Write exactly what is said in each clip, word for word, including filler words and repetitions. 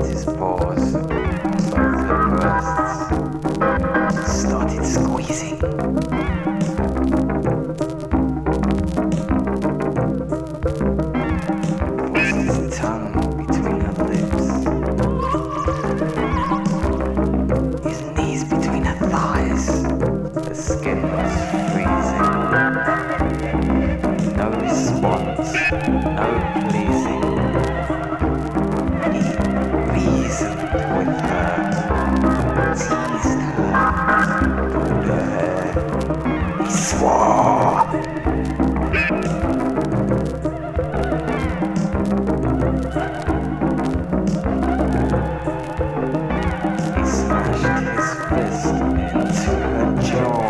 his paws above the breasts, started squeezing. Forced his tongue between her lips, his knees between her thighs. The skin was freezing. No response, no pleasing. He reasoned with her, teased her, pulled her hair. He swore. He smashed his fist into her jaw.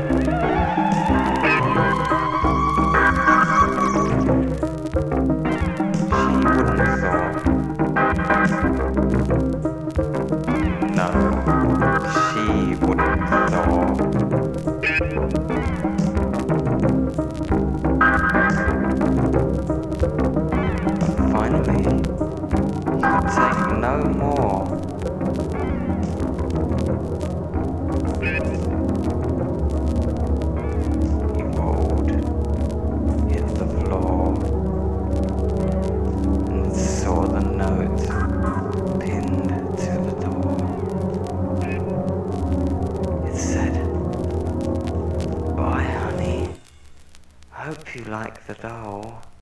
No, she wouldn't thaw. But finally, he could take no more. He rolled, hit the floor, and saw the note pinned to the door. It said, "Bye, honey. Hope you like the doll."